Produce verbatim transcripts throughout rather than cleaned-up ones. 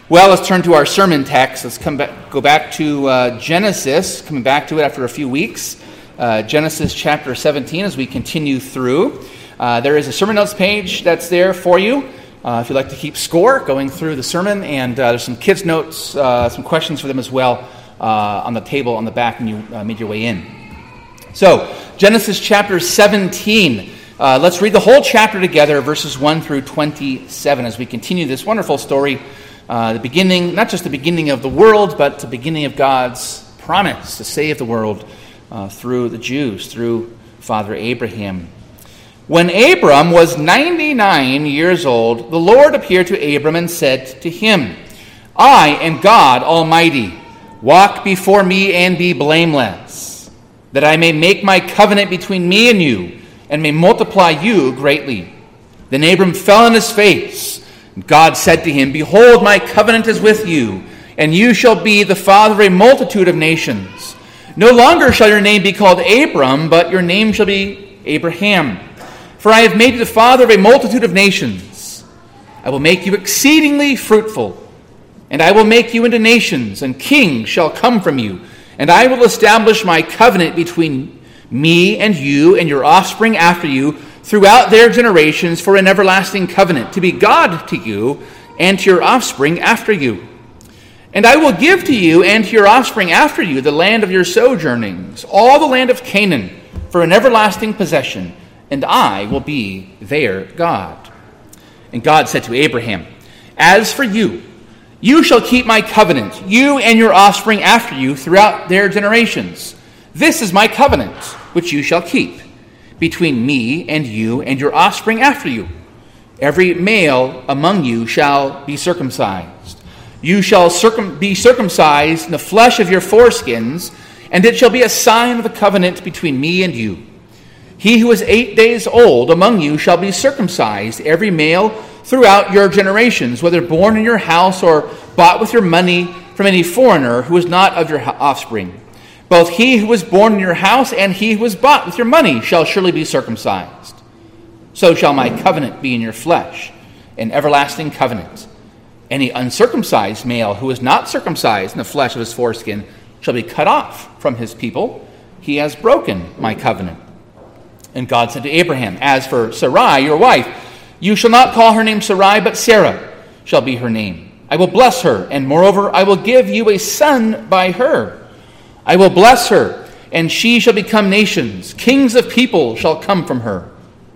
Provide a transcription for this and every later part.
Well, let's turn to our sermon text. Let's come back, go back to uh, Genesis, coming back to it after a few weeks. Uh, Genesis chapter seventeen as we continue through. Uh, there is a sermon notes page that's there for you uh, if you'd like to keep score going through the sermon. And uh, there's some kids' notes, uh, some questions for them as well uh, on the table on the back when you uh, made your way in. So, Genesis chapter seventeen. Uh, let's read the whole chapter together, verses one through twenty-seven, as we continue this wonderful story. Uh, the beginning, not just the beginning of the world, but the beginning of God's promise to save the world uh, through the Jews, through Father Abraham. When Abram was ninety-nine years old, the Lord appeared to Abram and said to him, I am God Almighty. Walk before me and be blameless, that I may make my covenant between me and you, and may multiply you greatly. Then Abram fell on his face. God said to him, Behold, my covenant is with you, and you shall be the father of a multitude of nations. No longer shall your name be called Abram, but your name shall be Abraham. For I have made you the father of a multitude of nations. I will make you exceedingly fruitful, and I will make you into nations, and kings shall come from you. And I will establish my covenant between me and you and your offspring after you, throughout their generations for an everlasting covenant, to be God to you and to your offspring after you. And I will give to you and to your offspring after you the land of your sojournings, all the land of Canaan, for an everlasting possession, and I will be their God. And God said to Abraham, As for you, you shall keep my covenant, you and your offspring after you throughout their generations. This is my covenant, which you shall keep, between me and you and your offspring after you. Every male among you shall be circumcised. You shall circum- be circumcised in the flesh of your foreskins, and it shall be a sign of the covenant between me and you. He who is eight days old among you shall be circumcised, every male throughout your generations, whether born in your house or bought with your money from any foreigner who is not of your offspring. Both he who was born in your house and he who was bought with your money shall surely be circumcised. So shall my covenant be in your flesh, an everlasting covenant. Any uncircumcised male who is not circumcised in the flesh of his foreskin shall be cut off from his people. He has broken my covenant. And God said to Abraham, As for Sarai, your wife, you shall not call her name Sarai, but Sarah shall be her name. I will bless her, and moreover, I will give you a son by her. I will bless her, and she shall become nations. Kings of people shall come from her.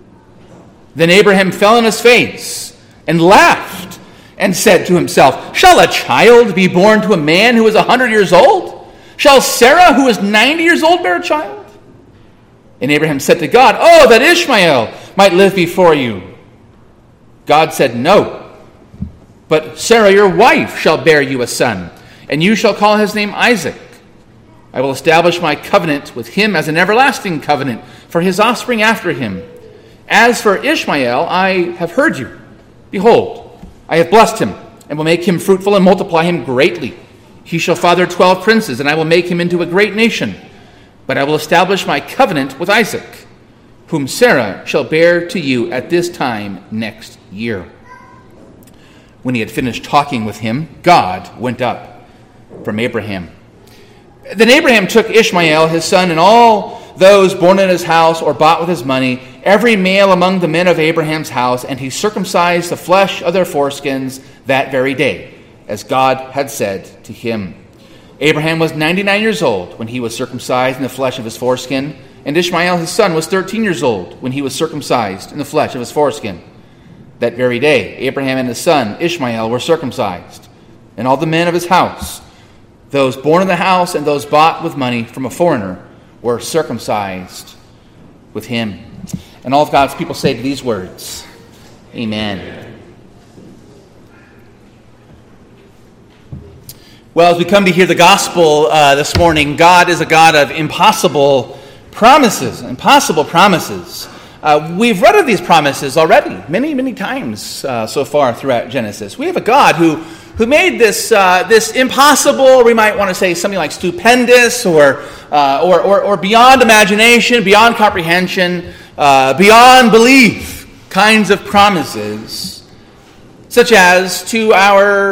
Then Abraham fell on his face and laughed and said to himself, Shall a child be born to a man who is a hundred years old? Shall Sarah, who is ninety years old, bear a child? And Abraham said to God, Oh, that Ishmael might live before you. God said, No, but Sarah, your wife, shall bear you a son, and you shall call his name Isaac. I will establish my covenant with him as an everlasting covenant for his offspring after him. As for Ishmael, I have heard you. Behold, I have blessed him, and will make him fruitful and multiply him greatly. He shall father twelve princes, and I will make him into a great nation. But I will establish my covenant with Isaac, whom Sarah shall bear to you at this time next year. When he had finished talking with him, God went up from Abraham. Then Abraham took Ishmael, his son, and all those born in his house or bought with his money, every male among the men of Abraham's house, and he circumcised the flesh of their foreskins that very day, as God had said to him. Abraham was ninety-nine years old when he was circumcised in the flesh of his foreskin, and Ishmael, his son, was thirteen years old when he was circumcised in the flesh of his foreskin. That very day, Abraham and his son, Ishmael, were circumcised, and all the men of his house, those born in the house and those bought with money from a foreigner, were circumcised with him. And all of God's people say to these words, Amen. Well, as we come to hear the gospel uh, this morning, God is a God of impossible promises, impossible promises. Uh, we've read of these promises already many, many times uh, so far throughout Genesis. We have a God who who made this uh, this impossible, we might want to say something like stupendous or uh, or, or or beyond imagination, beyond comprehension, uh, beyond belief kinds of promises, such as to our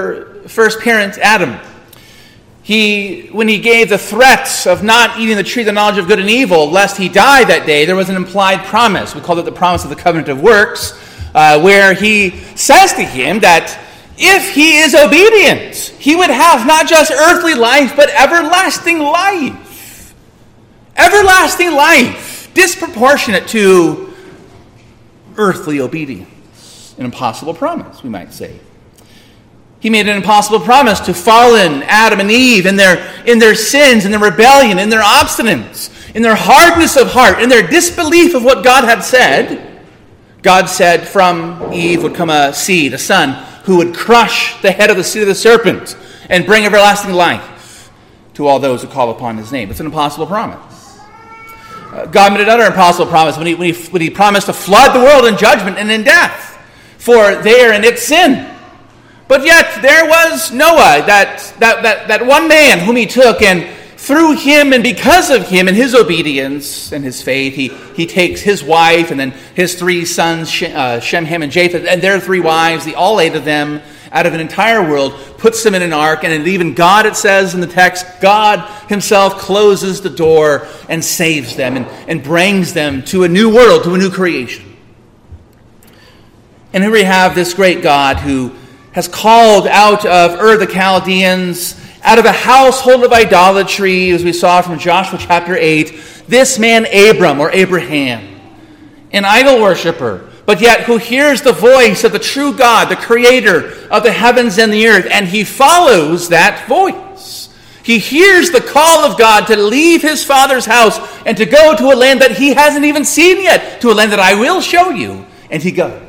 first parent, Adam. He, when he gave the threat of not eating the tree of the knowledge of good and evil, lest he die that day, there was an implied promise. We called it the promise of the covenant of works, uh, where he says to him that if he is obedient, he would have not just earthly life, but everlasting life. Everlasting life, disproportionate to earthly obedience. An impossible promise, we might say. He made an impossible promise to fallen Adam and Eve in their, in their sins, in their rebellion, in their obstinance, in their hardness of heart, in their disbelief of what God had said. God said from Eve would come a seed, a son, who would crush the head of the seed of the serpent and bring everlasting life to all those who call upon his name. It's an impossible promise. Uh, God made another impossible promise when he, when, he, when he promised to flood the world in judgment and in death for their and its sin. But yet there was Noah, that, that, that, that one man whom he took, and through him and because of him and his obedience and his faith, he, he takes his wife and then his three sons, Shem, uh, Shem, Ham, and Japheth, and their three wives, the all eight of them, out of an entire world, puts them in an ark, and even God, it says in the text, God himself closes the door and saves them and, and brings them to a new world, to a new creation. And here we have this great God who has called out of Ur the Chaldeans, out of a household of idolatry, as we saw from Joshua chapter eight, this man Abram, or Abraham, an idol worshiper, but yet who hears the voice of the true God, the creator of the heavens and the earth, and he follows that voice. He hears the call of God to leave his father's house and to go to a land that he hasn't even seen yet, to a land that I will show you, and he goes.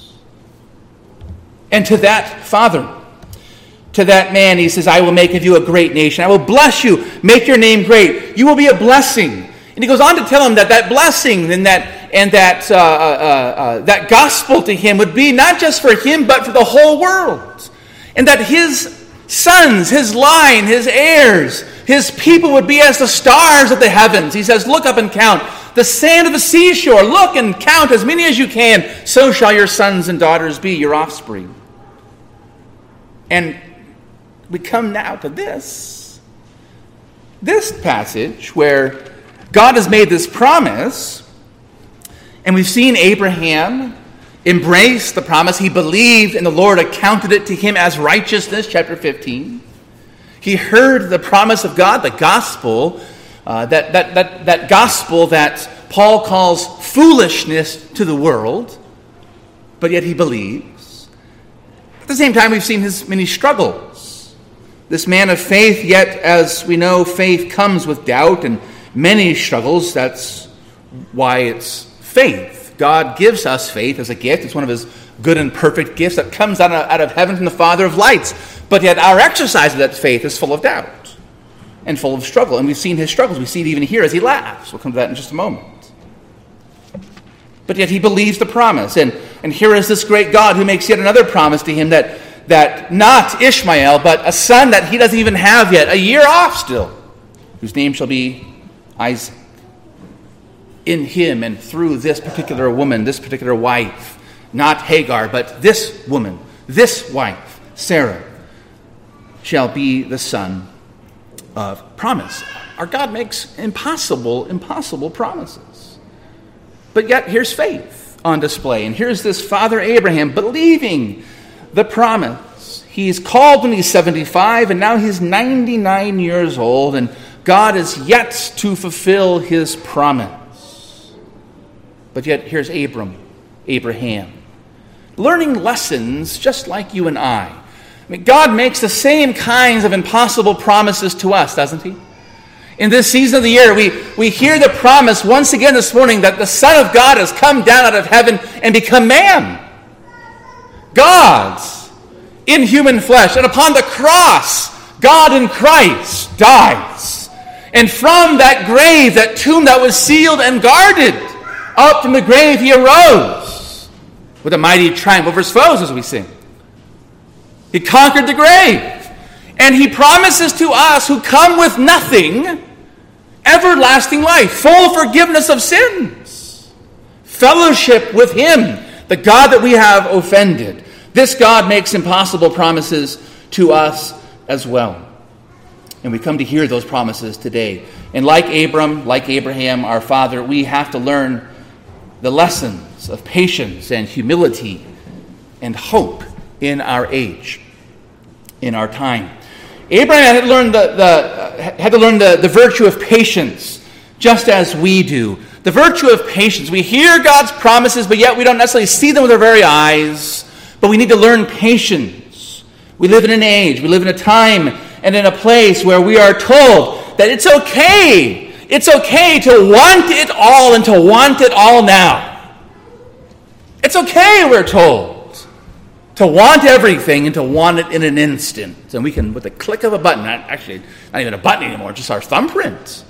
And to that father, to that man, he says, I will make of you a great nation. I will bless you, make your name great. You will be a blessing. And he goes on to tell him that that blessing and that and that uh, uh, uh, that gospel to him would be not just for him, but for the whole world. And that his sons, his line, his heirs, his people would be as the stars of the heavens. He says, look up and count the sand of the seashore. Look and count as many as you can. So shall your sons and daughters be, your offspring. And we come now to this. This passage where God has made this promise, and we've seen Abraham embrace the promise. He believed, and the Lord accounted it to him as righteousness, chapter fifteen. He heard the promise of God, the gospel, uh, that, that, that, that gospel that Paul calls foolishness to the world, but yet he believes. At the same time, we've seen his many struggles. This man of faith, yet as we know, faith comes with doubt and many struggles. That's why it's faith. God gives us faith as a gift. It's one of his good and perfect gifts that comes out of, out of heaven from the Father of lights. But yet our exercise of that faith is full of doubt and full of struggle. And we've seen his struggles. We see it even here as he laughs. We'll come to that in just a moment. But yet he believes the promise. And, and here is this great God who makes yet another promise to him that, that not Ishmael, but a son that he doesn't even have yet, a year off still, whose name shall be Isaac. In him and through this particular woman, this particular wife, not Hagar, but this woman, this wife, Sarah, shall be the son of promise. Our God makes impossible, impossible promises. But yet here's faith on display. And here's this father Abraham believing the promise. He's called when he's seventy-five, and now he's ninety-nine years old, and God is yet to fulfill his promise. But yet here's Abram, Abraham, learning lessons just like you and I. I mean, God makes the same kinds of impossible promises to us, doesn't he? In this season of the year, we, we hear the promise once again this morning that the Son of God has come down out of heaven and become man. God in human flesh. And upon the cross, God in Christ dies. And from that grave, that tomb that was sealed and guarded, up from the grave he arose with a mighty triumph over his foes, as we sing. He conquered the grave. And he promises to us who come with nothing, everlasting life, full forgiveness of sins, fellowship with him, the God that we have offended. This God makes impossible promises to us as well. And we come to hear those promises today. And like Abram, like Abraham, our father, we have to learn the lessons of patience and humility and hope in our age, in our time. Abraham had to learn the, the uh, had to learn the, the virtue of patience, just as we do. The virtue of patience. We hear God's promises, but yet we don't necessarily see them with our very eyes. But we need to learn patience. We live in an age, we live in a time and in a place where we are told that it's okay. It's okay to want it all and to want it all now. It's okay, we're told, to want everything and to want it in an instant. And we can, with the click of a button, not, actually not even a button anymore, just our thumbprint,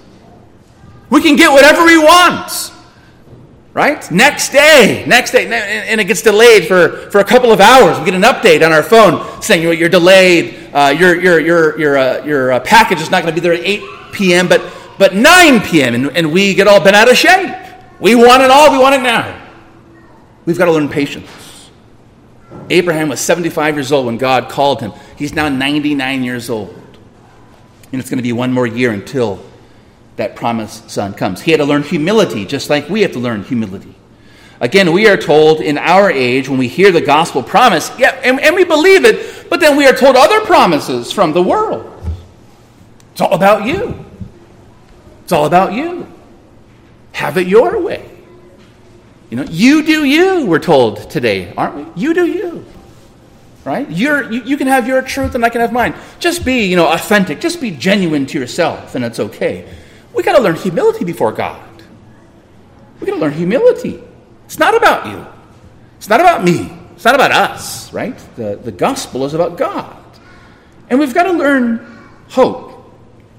we can get whatever we want. Right? Next day, next day, and it gets delayed for, for a couple of hours. We get an update on our phone saying you're delayed. Uh, your your your your uh, your uh, package is not going to be there at eight p.m. but but nine p.m. and, and we get all bent out of shape. We want it all. We want it now. We've got to learn patience. Abraham was seventy-five years old when God called him. He's now ninety-nine years old, and it's going to be one more year until that promised son comes. He had to learn humility, just like we have to learn humility. Again, we are told in our age, when we hear the gospel promise, yeah, and, and we believe it, but then we are told other promises from the world. It's all about you. It's all about you. Have it your way. You know, you do you, we're told today, aren't we? You do you. Right? You're, you, you can have your truth and I can have mine. Just be, you know, authentic. Just be genuine to yourself, and it's okay. We got to learn humility before God. We got to learn humility. It's not about you. It's not about me. It's not about us, right? The, the gospel is about God. And we've got to learn hope.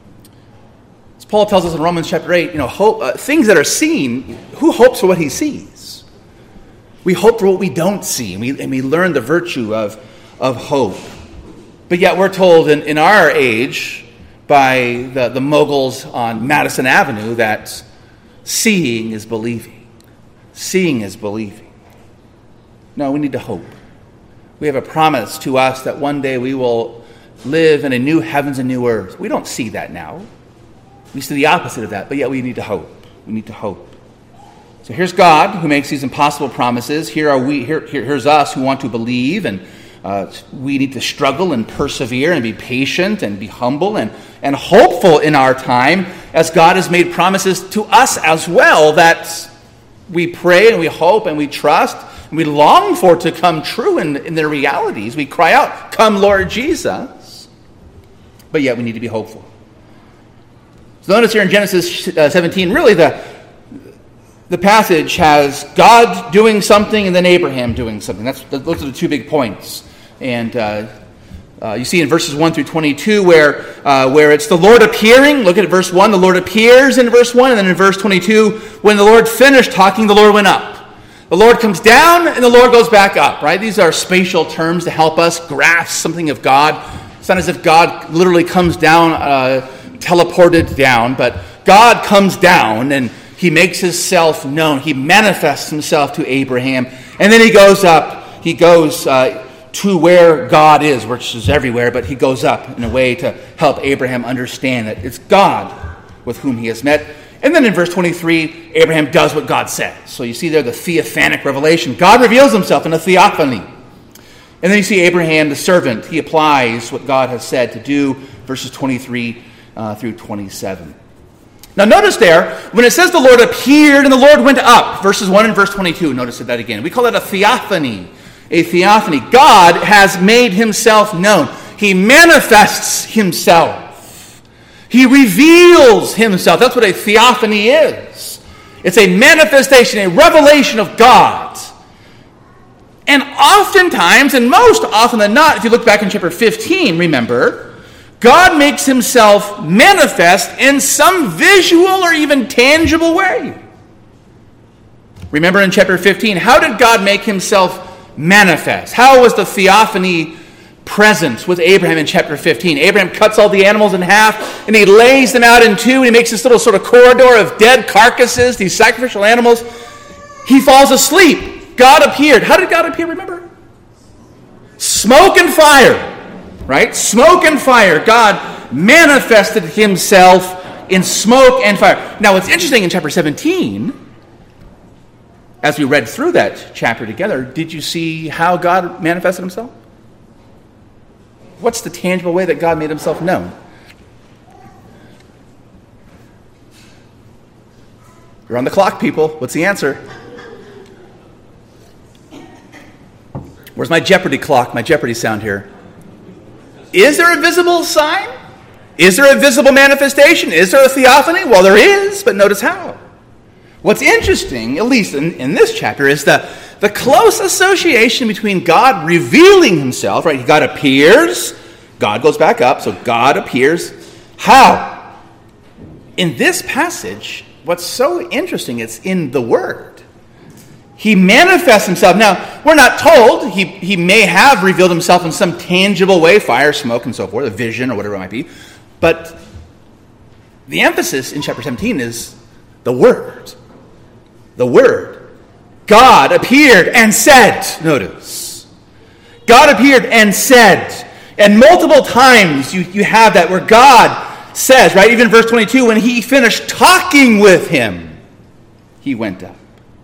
As Paul tells us in Romans chapter eight, you know, hope, uh, things that are seen, who hopes for what he sees? We hope for what we don't see, and we, and we learn the virtue of, of hope. But yet we're told in, in our age, by the, the moguls on Madison Avenue, that seeing is believing. Seeing is believing. No, we need to hope. We have a promise to us that one day we will live in a new heavens and new earth. We don't see that now. We see the opposite of that, but yet we need to hope. We need to hope. So here's God who makes these impossible promises. Here are we. Here, here, here's us who want to believe, and Uh, we need to struggle and persevere and be patient and be humble and, and hopeful in our time, as God has made promises to us as well that we pray and we hope and we trust and we long for to come true in, in their realities. We cry out, "Come, Lord Jesus." But yet we need to be hopeful. So notice here in Genesis seventeen, really the, the passage has God doing something and then Abraham doing something. That's, those are the two big points. And uh, uh, you see in verses one through twenty-two where uh, where it's the Lord appearing. Look at verse one. The Lord appears in verse one. And then in verse twenty-two, when the Lord finished talking, the Lord went up. The Lord comes down and the Lord goes back up. Right? These are spatial terms to help us grasp something of God. It's not as if God literally comes down, uh, teleported down. But God comes down and he makes himself known. He manifests himself to Abraham. And then he goes up. He goes Uh, to where God is, which is everywhere, but he goes up in a way to help Abraham understand that it's God with whom he has met. And then in verse twenty-three, Abraham does what God says. So you see there the theophanic revelation. God reveals himself in a theophany. And then you see Abraham, the servant, he applies what God has said to do, verses twenty-three uh, through twenty-seven. Now notice there, when it says the Lord appeared and the Lord went up, verses one and verse twenty-two, notice that again. We call that a theophany. A theophany. God has made himself known. He manifests himself. He reveals himself. That's what a theophany is. It's a manifestation, a revelation of God. And oftentimes, and most often than not, if you look back in chapter fifteen, remember, God makes himself manifest in some visual or even tangible way. Remember in chapter fifteen, how did God make himself manifest? How was the theophany present with Abraham in chapter fifteen? Abraham cuts all the animals in half and he lays them out in two and he makes this little sort of corridor of dead carcasses, these sacrificial animals. He falls asleep. God appeared. How did God appear, remember? Smoke and fire. right? Smoke and fire. God manifested himself in smoke and fire. Now, what's interesting in chapter seventeen, as we read through that chapter together, did you see how God manifested himself? What's the tangible way that God made himself known? You're on the clock, people. What's the answer? Where's my Jeopardy clock, my Jeopardy sound here? Is there a visible sign? Is there a visible manifestation? Is there a theophany? Well, there is, but notice how. What's interesting, at least in, in this chapter, is the, the close association between God revealing himself, right? God appears, God goes back up, so God appears. How? In this passage, what's so interesting, it's in the Word. He manifests himself. Now, we're not told. He, he may have revealed himself in some tangible way, fire, smoke, and so forth, a vision or whatever it might be. But the emphasis in chapter seventeen is the Word. The Word. God appeared and said, notice. God appeared and said. And multiple times you, you have that where God says, right, even verse twenty-two, when he finished talking with him, he went up.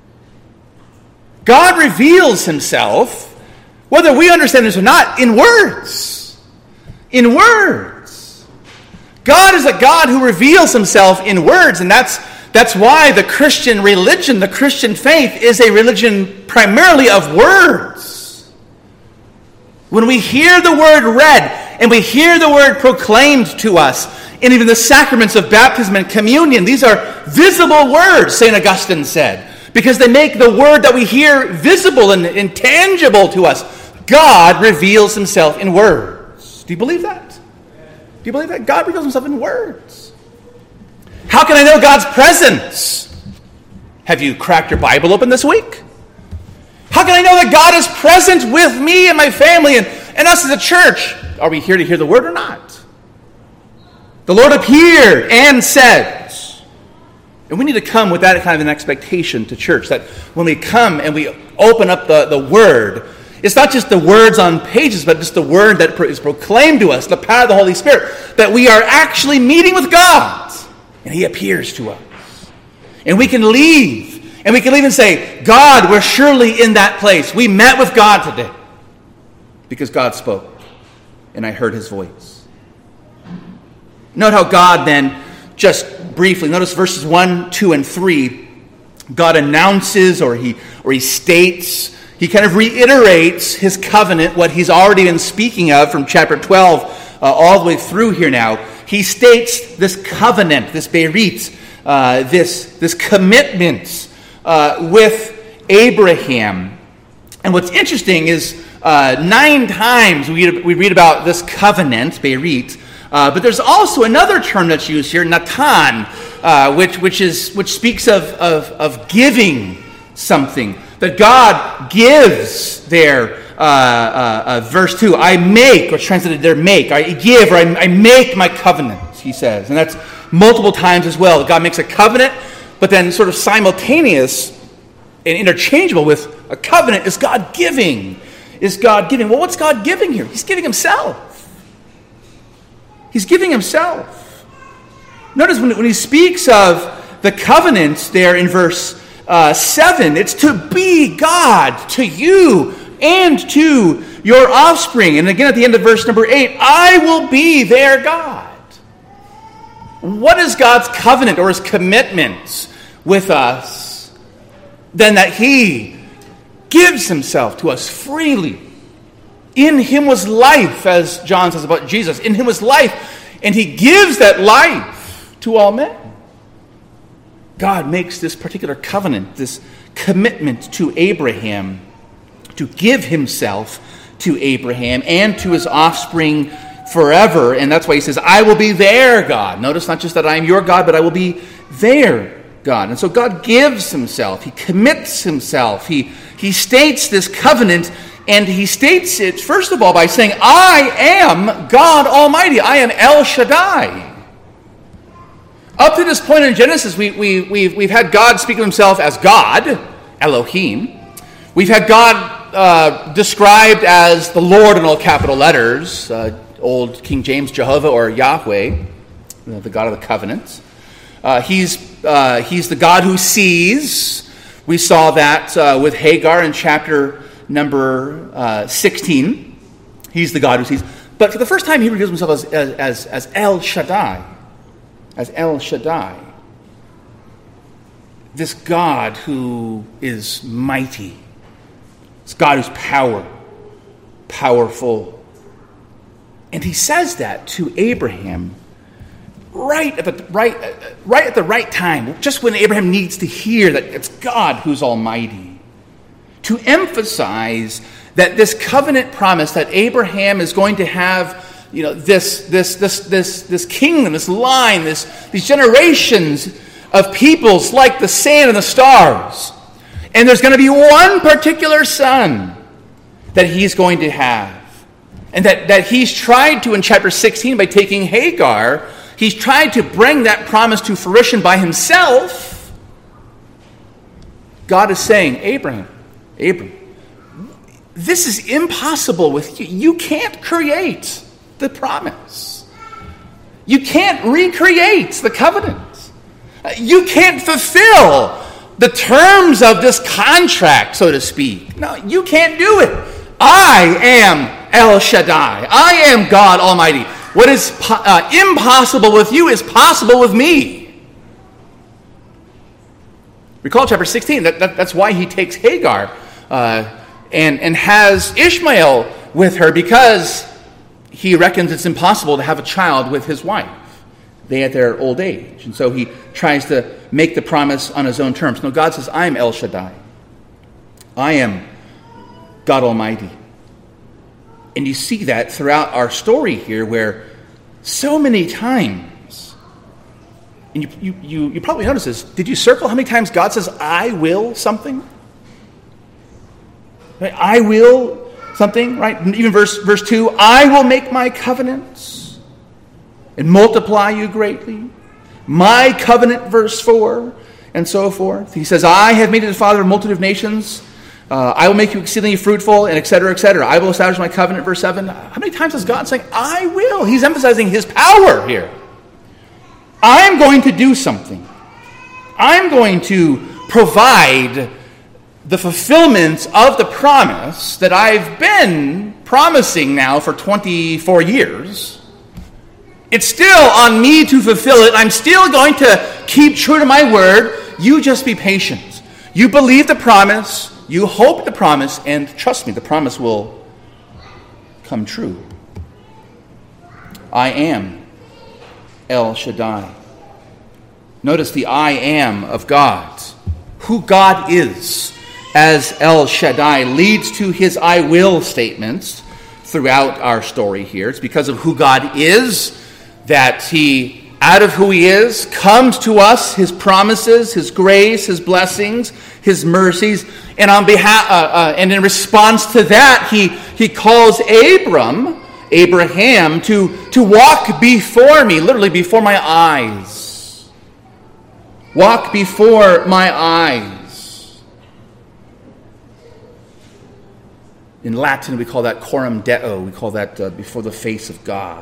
God reveals himself, whether we understand this or not, in words. In words. God is a God who reveals himself in words, and that's That's why the Christian religion, the Christian faith, is a religion primarily of words. When we hear the word read, and we hear the word proclaimed to us, and even the sacraments of baptism and communion, these are visible words, Saint Augustine said, because they make the word that we hear visible and intangible to us. God reveals himself in words. Do you believe that? Do you believe that? God reveals himself in words. How can I know God's presence? Have you cracked your Bible open this week? How can I know that God is present with me and my family and, and us as a church? Are we here to hear the word or not? The Lord appeared and said. And we need to come with that kind of an expectation to church, that when we come and we open up the, the word, it's not just the words on pages, but just the word that is proclaimed to us, the power of the Holy Spirit, that we are actually meeting with God. And he appears to us. And we can leave. And we can leave and say, God, we're surely in that place. We met with God today. Because God spoke. And I heard his voice. Note how God then, just briefly, notice verses one, two, and three. God announces or he, or he states, he kind of reiterates his covenant, what he's already been speaking of from chapter twelve uh, all the way through here now. He states this covenant, this berit, uh, this, this commitment uh, with Abraham. And what's interesting is uh, nine times we read, we read about this covenant, berit, uh, but there's also another term that's used here, natan, uh, which which is which speaks of, of, of giving something. That God gives there. Uh, uh, uh, verse two, I make, or translated there, make, I give, or I, I make my covenant, he says. And that's multiple times as well. God makes a covenant, but then sort of simultaneous and interchangeable with a covenant is God giving. Is God giving? Well, what's God giving here? He's giving himself. He's giving himself. Notice when, when he speaks of the covenant there in verse uh, seven, it's to be God to you and to your offspring. And again at the end of verse number eight, I will be their God. What is God's covenant or his commitment with us? Then that he gives himself to us freely. In him was life, as John says about Jesus. In him was life, and he gives that life to all men. God makes this particular covenant, this commitment to Abraham, to give himself to Abraham and to his offspring forever. And that's why he says, I will be their God. Notice not just that I am your God, but I will be their God. And so God gives himself. He commits himself. He, he states this covenant, and he states it, first of all, by saying, I am God Almighty. I am El Shaddai. Up to this point in Genesis, we, we, we've, we've had God speak of himself as God, Elohim. We've had God Uh, described as the Lord in all capital letters, uh, Old King James, Jehovah or Yahweh, the God of the covenant. Uh, he's, uh, he's the God who sees. We saw that uh, with Hagar in chapter number uh, sixteen. He's the God who sees. But for the first time, he reveals himself as, as, as El Shaddai. As El Shaddai. This God who is mighty. This God who's power, powerful. And he says that to Abraham right at the right, right at the right time, just when Abraham needs to hear that it's God who's almighty. To emphasize that this covenant promise that Abraham is going to have, you know, this this this this this kingdom, this line, this these generations of peoples like the sand and the stars. And there's going to be one particular son that he's going to have. And that, that he's tried to, in chapter sixteen, by taking Hagar, he's tried to bring that promise to fruition by himself. God is saying, Abraham, Abraham, this is impossible with you. You can't create the promise. You can't recreate the covenant. You can't fulfill the terms of this contract, so to speak. No, you can't do it. I am El Shaddai. I am God Almighty. What is uh, impossible with you is possible with me. Recall chapter sixteen. That, that, that's why he takes Hagar uh, and, and has Ishmael with her, because he reckons it's impossible to have a child with his wife. They at their old age. And so he tries to make the promise on his own terms. No, God says, I am El Shaddai. I am God Almighty. And you see that throughout our story here, where so many times, and you, you, you, you probably noticed this, did you circle how many times God says, I will something? Right? I will something, right? Even verse, verse two, I will make my covenants and multiply you greatly. My covenant, verse four, and so forth. He says, I have made you the father of a multitude of nations. Uh, I will make you exceedingly fruitful, and et cetera, et cetera. I will establish my covenant, verse seven. How many times is God saying, I will? He's emphasizing his power here. I'm going to do something. I'm going to provide the fulfillment of the promise that I've been promising now for twenty-four years. It's still on me to fulfill it. I'm still going to keep true to my word. You just be patient. You believe the promise. You hope the promise. And trust me, the promise will come true. I am El Shaddai. Notice the I am of God. Who God is as El Shaddai leads to his I will statements throughout our story here. It's because of who God is that he, out of who he is, comes to us, his promises, his grace, his blessings, his mercies, and on behalf, uh, uh, and in response to that, he he calls Abram, Abraham, to to walk before me, literally before my eyes. Walk before my eyes. In Latin, we call that coram Deo. We call that uh, before the face of God.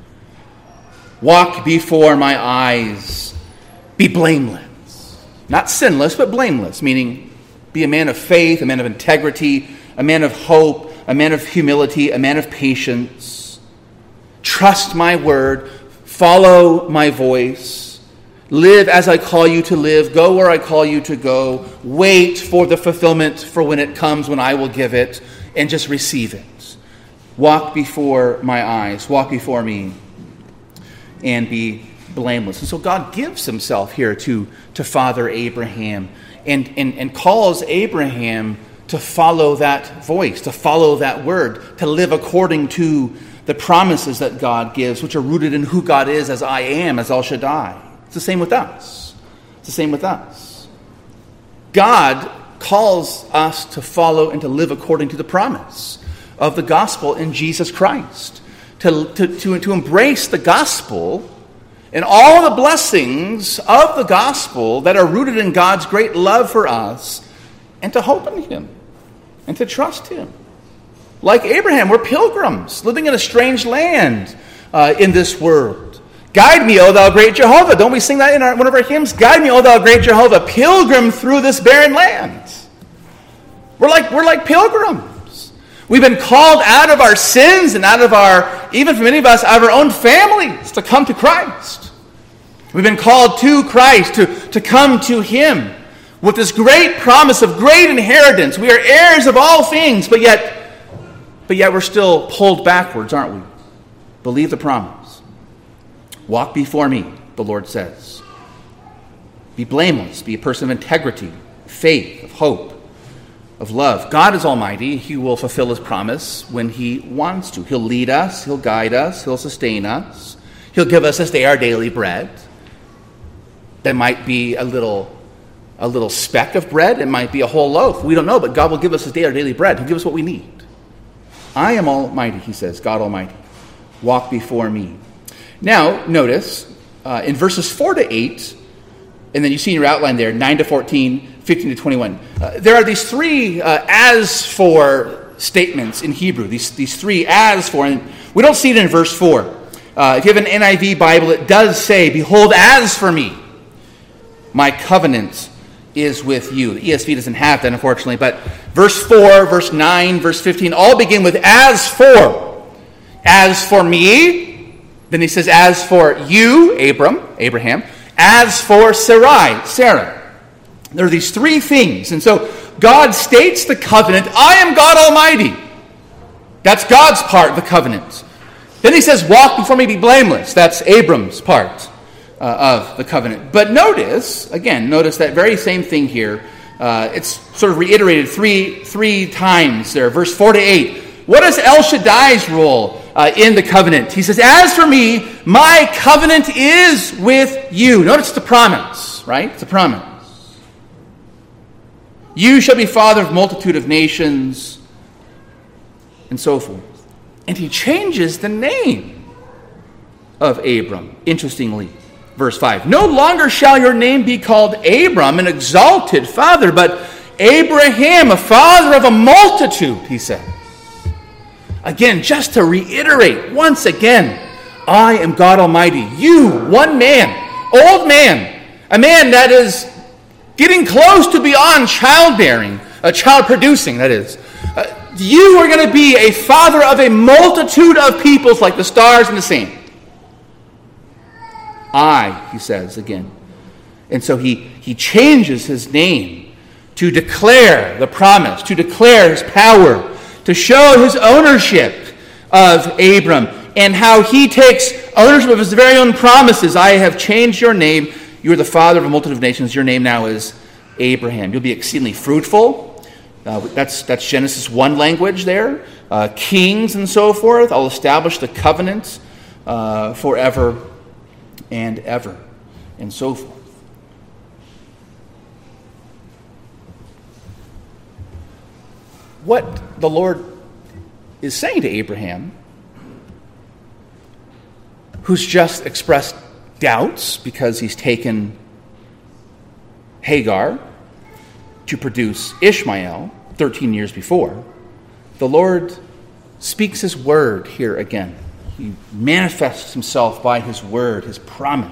Walk before my eyes. Be blameless. Not sinless, but blameless, meaning be a man of faith, a man of integrity, a man of hope, a man of humility, a man of patience. Trust my word. Follow my voice. Live as I call you to live. Go where I call you to go. Wait for the fulfillment for when it comes, when I will give it, and just receive it. Walk before my eyes. Walk before me. And be blameless. And so God gives himself here to, to Father Abraham and, and, and calls Abraham to follow that voice, to follow that word, to live according to the promises that God gives, which are rooted in who God is as I am, as El Shaddai. It's the same with us. It's the same with us. God calls us to follow and to live according to the promise of the gospel in Jesus Christ. To, to, to, to embrace the gospel and all the blessings of the gospel that are rooted in God's great love for us, and to hope in him and to trust him. Like Abraham, we're pilgrims living in a strange land uh, in this world. Guide me, O thou great Jehovah. Don't we sing that in our, one of our hymns? Guide me, O thou great Jehovah, pilgrim through this barren land. We're like, we're like pilgrims. We've been called out of our sins and out of our, even for many of us, out of our own families to come to Christ. We've been called to Christ, to, to come to Him with this great promise of great inheritance. We are heirs of all things, but yet, but yet we're still pulled backwards, aren't we? Believe the promise. Walk before me, the Lord says. Be blameless. Be a person of integrity, faith, of hope, of love. God is almighty. He will fulfill His promise when He wants to. He'll lead us. He'll guide us. He'll sustain us. He'll give us this day our daily bread. That might be a little, a little speck of bread. It might be a whole loaf. We don't know, but God will give us this day our daily bread. He'll give us what we need. I am almighty, He says, God almighty. Walk before me. Now, notice, uh, in verses four to eight, and then you see in your outline there, nine to fourteen, fifteen to twenty-one, uh, there are these three uh, as for statements in Hebrew, these, these three as for, and we don't see it in verse four. Uh, if you have an N I V Bible, it does say, behold, as for me, my covenant is with you. The E S V doesn't have that, unfortunately, but verse four, verse nine, verse fifteen, all begin with as for. As for me, then he says, as for you, Abram, Abraham, as for Sarai, Sarah. There are these three things. And so God states the covenant, I am God Almighty. That's God's part of the covenant. Then he says, walk before me, be blameless. That's Abram's part uh, of the covenant. But notice, again, notice that very same thing here. Uh, it's sort of reiterated three, three times there, verse four to eight. What is El Shaddai's role uh, in the covenant? He says, as for me, my covenant is with you. Notice the promise, right? It's a promise. You shall be father of multitude of nations, and so forth. And he changes the name of Abram, interestingly. Verse five, no longer shall your name be called Abram, an exalted father, but Abraham, a father of a multitude, he said. Again, just to reiterate once again, I am God Almighty. You, one man, old man, a man that is getting close to beyond childbearing, uh, child producing, that is. Uh, you are going to be a father of a multitude of peoples like the stars in the sand. I, he says again. And so he, he changes his name to declare the promise, to declare his power, to show his ownership of Abram and how he takes ownership of his very own promises. I have changed your name. You are the father of a multitude of nations. Your name now is Abraham. You'll be exceedingly fruitful. Uh, that's, that's Genesis one language there. Uh, kings and so forth. I'll establish the covenant uh, forever and ever, and so forth. What the Lord is saying to Abraham, who's just expressed doubts because he's taken Hagar to produce Ishmael thirteen years before, the Lord speaks his word here again. He manifests himself by his word, his promise,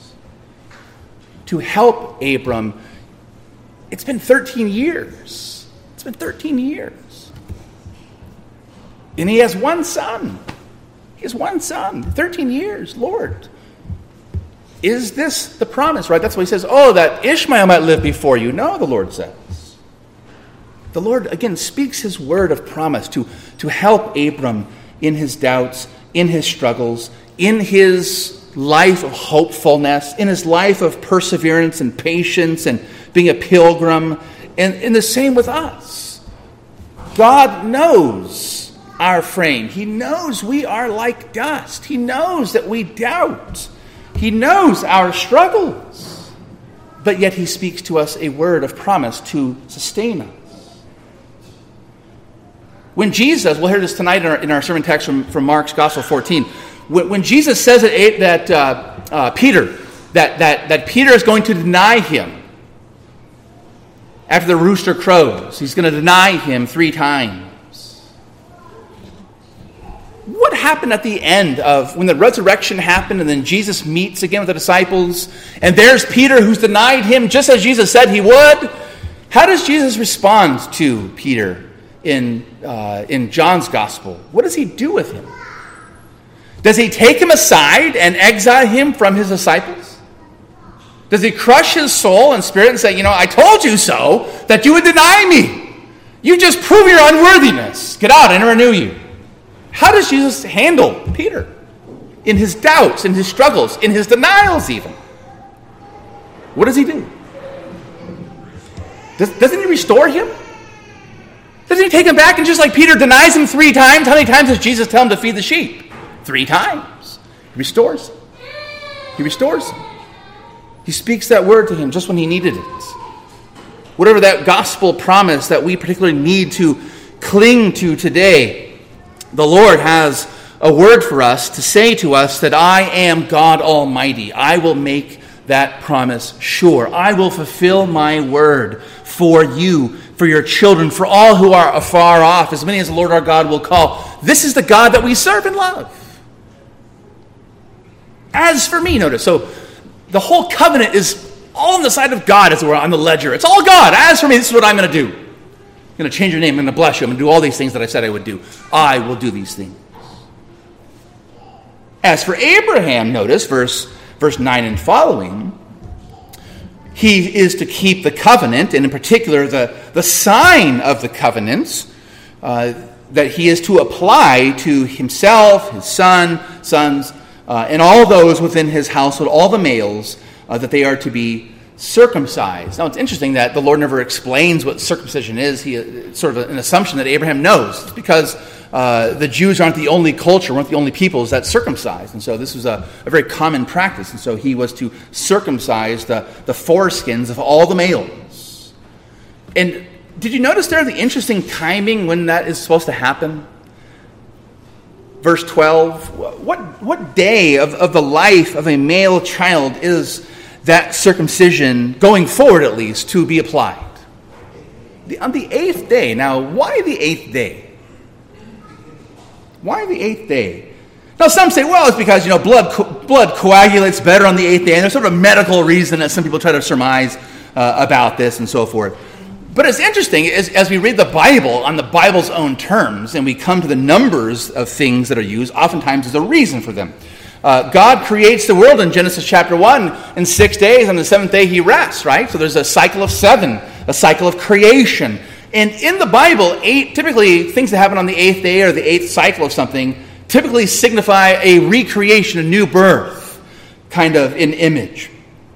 to help Abram. It's been thirteen years. It's been thirteen years. And he has one son. He has one son. thirteen years, Lord. Is this the promise, right? That's why he says, oh, that Ishmael might live before you. No, the Lord says. The Lord, again, speaks his word of promise to, to help Abram in his doubts, in his struggles, in his life of hopefulness, in his life of perseverance and patience and being a pilgrim. And, and the same with us. God knows our frame. He knows we are like dust. He knows that we doubt. He knows our struggles. But yet he speaks to us a word of promise to sustain us. When Jesus, we'll hear this tonight in our, in our sermon text from, from Mark's Gospel fourteen, when, when Jesus says that, that uh, uh, Peter, that, that, that Peter is going to deny him, after the rooster crows, he's going to deny him three times. happened at the end of when the resurrection happened and then Jesus meets again with the disciples, and there's Peter who's denied him just as Jesus said he would? How does Jesus respond to Peter in, uh, in John's gospel? What does he do with him? Does he take him aside and exile him from his disciples? Does he crush his soul and spirit and say, you know, I told you so, that you would deny me. You just prove your unworthiness. Get out, I never knew you. How does Jesus handle Peter in his doubts, in his struggles, in his denials even? What does he do? Does, doesn't he restore him? Doesn't he take him back and just like Peter denies him three times? How many times does Jesus tell him to feed the sheep? Three times. He restores him. He restores him. He speaks that word to him just when he needed it. Whatever that gospel promise that we particularly need to cling to today, the Lord has a word for us to say to us that I am God Almighty. I will make that promise sure. I will fulfill my word for you, for your children, for all who are afar off, as many as the Lord our God will call. This is the God that we serve and love. As for me, notice, so the whole covenant is all on the side of God, as it were, on the ledger. It's all God. As for me, this is what I'm going to do. I'm going to change your name. I'm going to bless you. I'm going to do all these things that I said I would do. I will do these things. As for Abraham, notice verse, verse nine and following, he is to keep the covenant, and in particular the, the sign of the covenants uh, that he is to apply to himself, his son, sons, uh, and all those within his household, all the males, uh, that they are to be circumcised. Now, it's interesting that the Lord never explains what circumcision is. He it's sort of an assumption that Abraham knows. It's because uh, the Jews aren't the only culture, weren't the only peoples that circumcised. And so this was a, a very common practice. And so he was to circumcise the, the foreskins of all the males. And did you notice there the interesting timing when that is supposed to happen? Verse twelve, what, what day of, of the life of a male child is that circumcision, going forward at least, to be applied? The, on the eighth day. Now, why the eighth day? Why the eighth day? Now, some say, well, it's because, you know, blood co- blood coagulates better on the eighth day, and there's sort of a medical reason that some people try to surmise uh, about this and so forth. But it's interesting, as, as we read the Bible on the Bible's own terms, and we come to the numbers of things that are used, oftentimes there's a reason for them. Uh, God creates the world in Genesis chapter one in six days. On the seventh day, he rests, right? So there's a cycle of seven, a cycle of creation. And in the Bible, eight typically things that happen on the eighth day or the eighth cycle of something typically signify a recreation, a new birth, kind of in image.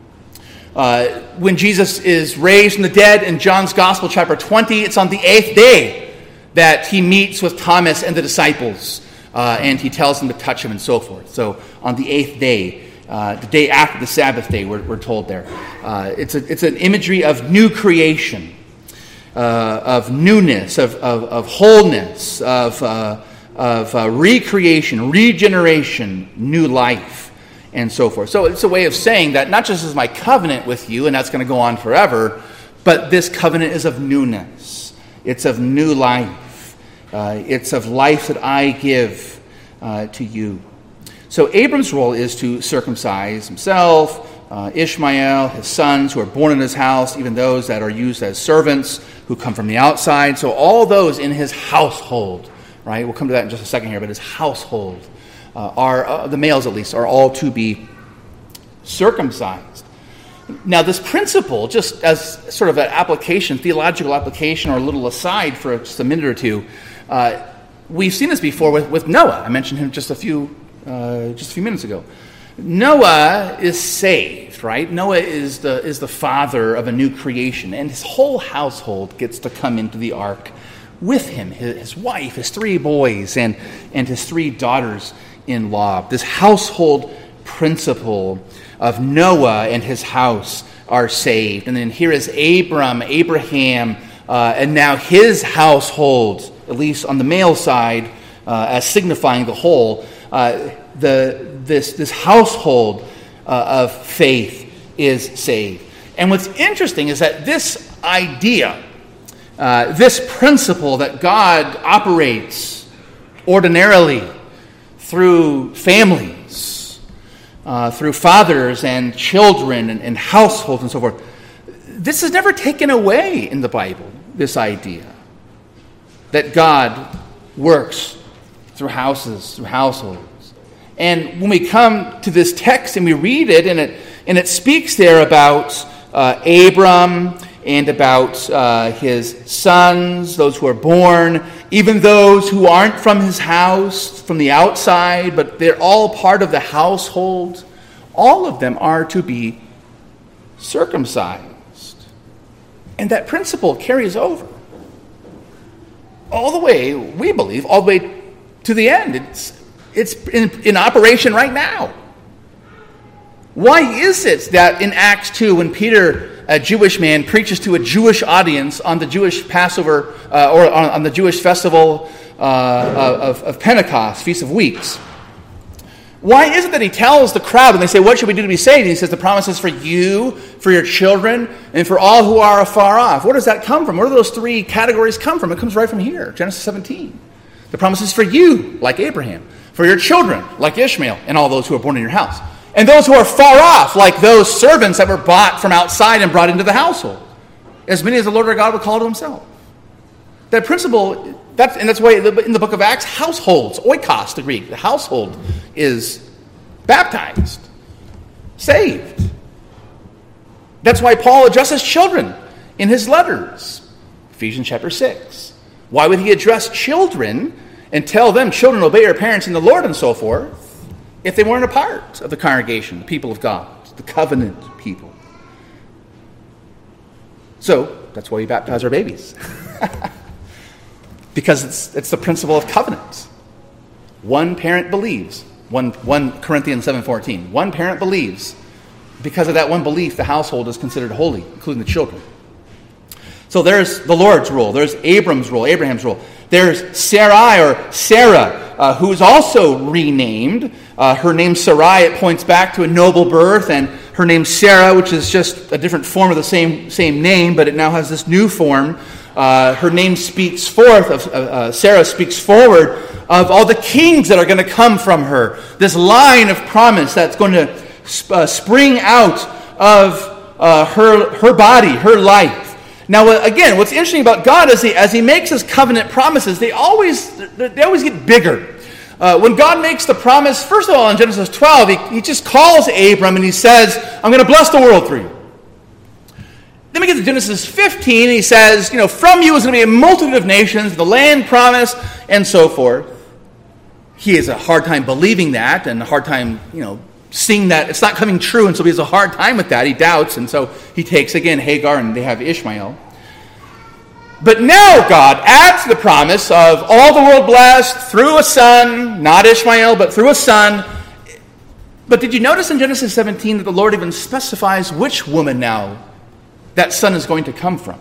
Uh, when Jesus is raised from the dead in John's Gospel, chapter twenty, it's on the eighth day that he meets with Thomas and the disciples, uh, and he tells them to touch him and so forth. So on the eighth day, uh, the day after the Sabbath day, we're, we're told there. Uh, it's, a, it's an imagery of new creation, uh, of newness, of, of, of wholeness, of, uh, of uh, recreation, regeneration, new life, and so forth. So it's a way of saying that not just is my covenant with you, and that's going to go on forever, but this covenant is of newness. It's of new life. Uh, it's of life that I give uh, to you. So Abram's role is to circumcise himself, uh, Ishmael, his sons who are born in his house, even those that are used as servants who come from the outside. So all those in his household, right? We'll come to that in just a second here, but his household. Uh, are uh, the males at least, are all to be circumcised. Now this principle, just as sort of an application, theological application, or a little aside for just a minute or two, uh, we've seen this before with, with Noah. I mentioned him just a few uh, just a few minutes ago. Noah is saved, right? Noah is the is the father of a new creation, and his whole household gets to come into the ark with him, his, his wife, his three boys, and, and his three daughters in law. This household principle of Noah and his house are saved. And then here is Abram, Abraham, uh, and now his household, at least on the male side, uh, as signifying the whole. Uh, the this this household uh, of faith is saved. And what's interesting is that this idea, uh, this principle that God operates ordinarily through families, uh, through fathers and children and, and households and so forth. This is never taken away in the Bible, this idea that God works through houses, through households. And when we come to this text and we read it, and it, and it speaks there about uh, Abram and about uh, his sons, those who are born, even those who aren't from his house, from the outside, but they're all part of the household. All of them are to be circumcised. And that principle carries over all the way, we believe, all the way to the end. It's, it's in, in operation right now. Why is it that in Acts two, when Peter, a Jewish man, preaches to a Jewish audience on the Jewish Passover, uh, or on, on the Jewish festival uh, of, of Pentecost, Feast of Weeks, why is it that he tells the crowd, when they say, what should we do to be saved? And he says, the promise is for you, for your children, and for all who are afar off. Where does that come from? Where do those three categories come from? It comes right from here, Genesis seventeen. The promise is for you, like Abraham, for your children, like Ishmael, and all those who are born in your house. And those who are far off, like those servants that were bought from outside and brought into the household. As many as the Lord our God will call to himself. That principle, that's, and that's why in the book of Acts, households, oikos, the Greek, the household is baptized, saved. That's why Paul addresses children in his letters. Ephesians chapter six. Why would he address children and tell them, children, obey your parents in the Lord and so forth, if they weren't a part of the congregation, the people of God, the covenant people? So, that's why we baptize our babies. Because it's it's the principle of covenant. One parent believes. One, one Corinthians seven fourteen. One parent believes. Because of that one belief, the household is considered holy, including the children. So there's the Lord's rule. There's Abram's rule, Abraham's rule. There's Sarai, or Sarah, uh, who is also renamed. Uh, her name Sarai, it points back to a noble birth, and her name Sarah, which is just a different form of the same, same name, but it now has this new form. Uh, her name speaks forth, of, uh, Sarah speaks forward of all the kings that are going to come from her. This line of promise that's going to uh, spring out of uh, her, her body, her life. Now, again, what's interesting about God is he, as he makes his covenant promises, they always, they always get bigger. Uh, when God makes the promise, first of all, in Genesis twelve, he, he just calls Abram and he says, I'm going to bless the world through you. Then we get to Genesis fifteen, and he says, you know, from you is going to be a multitude of nations, the land promise, and so forth. He has a hard time believing that, and a hard time, you know, seeing that it's not coming true, and so he has a hard time with that. He doubts, and so he takes, again, Hagar, and they have Ishmael. But now God adds the promise of all the world blessed through a son, not Ishmael, but through a son. But did you notice in Genesis seventeen that the Lord even specifies which woman now that son is going to come from?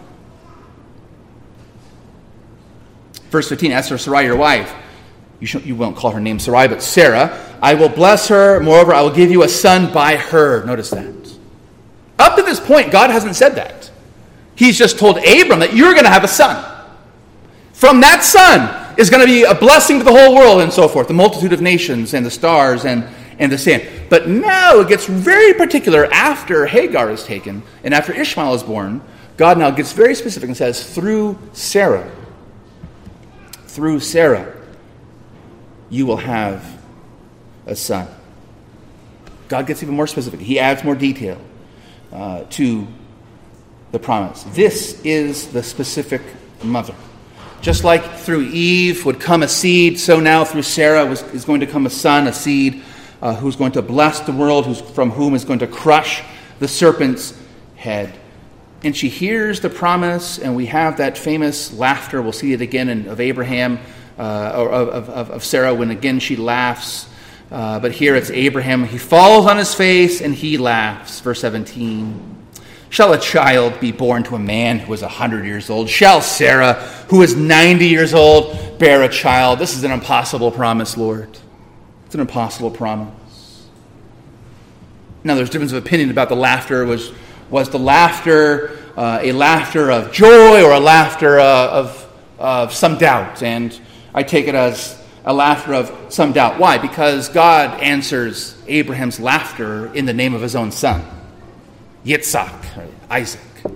Verse fifteen, as for Sarai, your wife, you, sh- you won't call her name Sarai, but Sarah, I will bless her. Moreover, I will give you a son by her. Notice that. Up to this point, God hasn't said that. He's just told Abram that you're going to have a son. From that son is going to be a blessing to the whole world and so forth, the multitude of nations and the stars and, and the sand. But now it gets very particular after Hagar is taken and after Ishmael is born. God now gets very specific and says, through Sarah, through Sarah, you will have a son. God gets even more specific. He adds more detail uh, to the promise. This is the specific mother. Just like through Eve would come a seed, so now through Sarah was, is going to come a son, a seed, uh, who's going to bless the world, who's, from whom is going to crush the serpent's head. And she hears the promise, and we have that famous laughter. We'll see it again in, of Abraham, uh, or of, of, of Sarah, when again she laughs. Uh, but here it's Abraham. He falls on his face, and he laughs. Verse seventeen. Shall a child be born to a man who is a hundred years old? Shall Sarah, who is ninety years old, bear a child? This is an impossible promise, Lord. It's an impossible promise. Now, there's difference of opinion about the laughter. Was, was the laughter uh, a laughter of joy or a laughter uh, of, of some doubt? And I take it as a laughter of some doubt. Why? Because God answers Abraham's laughter in the name of his own son, Yitzhak, or Isaac.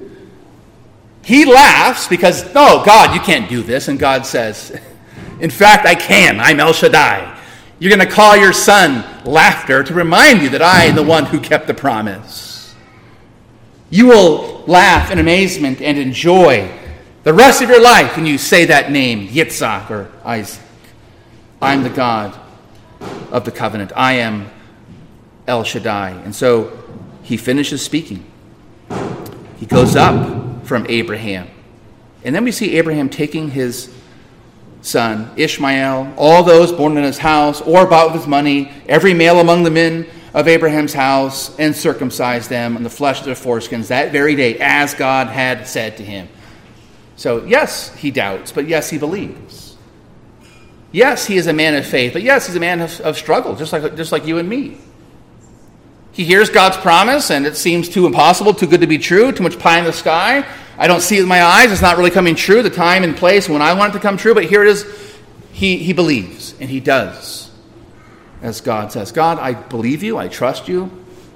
He laughs because, no, God, you can't do this. And God says, in fact, I can. I'm El Shaddai. You're going to call your son laughter to remind you that I am the one who kept the promise. You will laugh in amazement and enjoy the rest of your life when you say that name, Yitzhak or Isaac. I'm the God of the covenant. I am El Shaddai. And so he finishes speaking. He goes up from Abraham. And then we see Abraham taking his son, Ishmael, all those born in his house or bought with his money, every male among the men of Abraham's house, and circumcise them on the flesh of their foreskins that very day, as God had said to him. So yes, he doubts, but yes, he believes. Yes, he is a man of faith, but yes, he's a man of, of struggle, just like, just like you and me. He hears God's promise, and it seems too impossible, too good to be true, too much pie in the sky. I don't see it with my eyes. It's not really coming true, the time and place when I want it to come true, but here it is. He, he believes, and he does, as God says. God, I believe you. I trust you.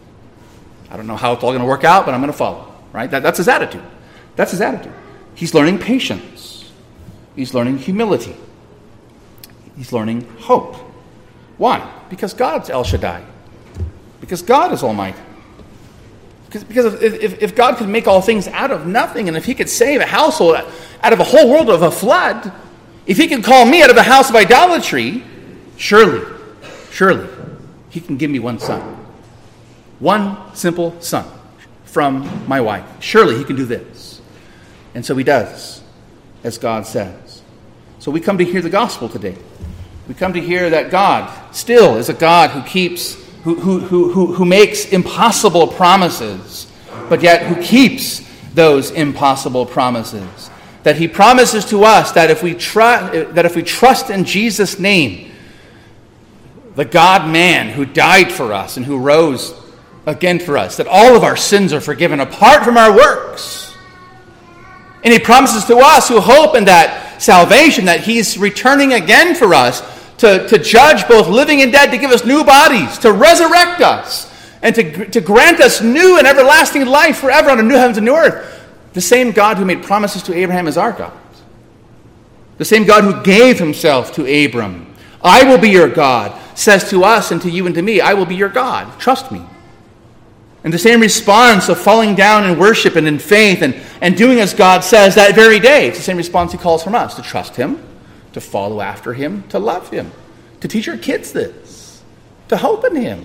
I don't know how it's all going to work out, but I'm going to follow. Right? That, that's his attitude. That's his attitude. He's learning patience. He's learning humility. He's learning hope. Why? Because God's El Shaddai. Because God is almighty. Because, because if, if, if God could make all things out of nothing, and if he could save a household out of a whole world of a flood, if he could call me out of the house of idolatry, surely, surely, he can give me one son. One simple son from my wife. Surely he can do this. And so he does, as God says. So we come to hear the gospel today. We come to hear that God still is a God who keeps Who, who, who, who makes impossible promises, but yet who keeps those impossible promises. That he promises to us that if we tr- that if we trust in Jesus' name, the God-man who died for us and who rose again for us, that all of our sins are forgiven apart from our works. And he promises to us who hope in that salvation that he's returning again for us, To, to judge both living and dead, to give us new bodies, to resurrect us, and to, to grant us new and everlasting life forever on a new heavens and new earth. The same God who made promises to Abraham is our God. The same God who gave himself to Abram. I will be your God, says to us and to you and to me, I will be your God. Trust me. And the same response of falling down in worship and in faith and, and doing as God says that very day, it's the same response he calls from us, to trust him, to follow after him, to love him, to teach our kids this, to hope in him.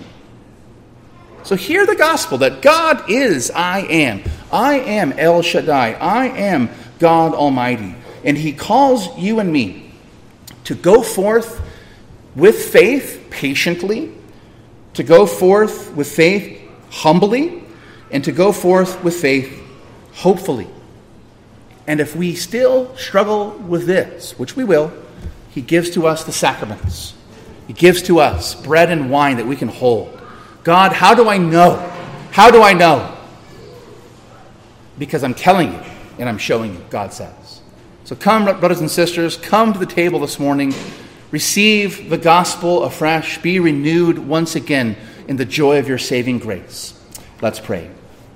So hear the gospel that God is I am. I am El Shaddai. I am God Almighty. And he calls you and me to go forth with faith patiently, to go forth with faith humbly, and to go forth with faith hopefully. And if we still struggle with this, which we will, he gives to us the sacraments. He gives to us bread and wine that we can hold. God, how do I know? How do I know? Because I'm telling you and I'm showing you, God says. So come, brothers and sisters, come to the table this morning. Receive the gospel afresh. Be renewed once again in the joy of your saving grace. Let's pray.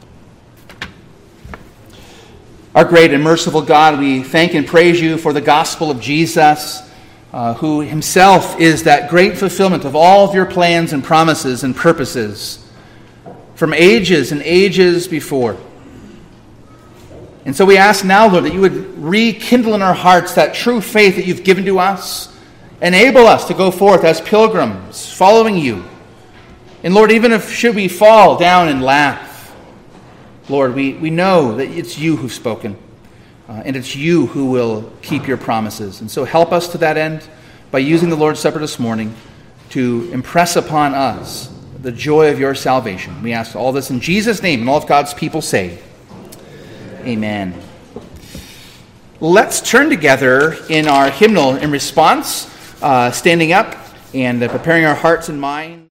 Our great and merciful God, we thank and praise you for the gospel of Jesus, uh, who himself is that great fulfillment of all of your plans and promises and purposes from ages and ages before. And so we ask now, Lord, that you would rekindle in our hearts that true faith that you've given to us. Enable us to go forth as pilgrims, following you. And Lord, even if should we fall down and laugh, Lord, we, we know that it's you who've spoken, uh, and it's you who will keep your promises. And so help us to that end by using the Lord's Supper this morning to impress upon us the joy of your salvation. We ask all this in Jesus' name, and all of God's people say, Amen. Let's turn together in our hymnal in response, uh, standing up and uh, preparing our hearts and minds.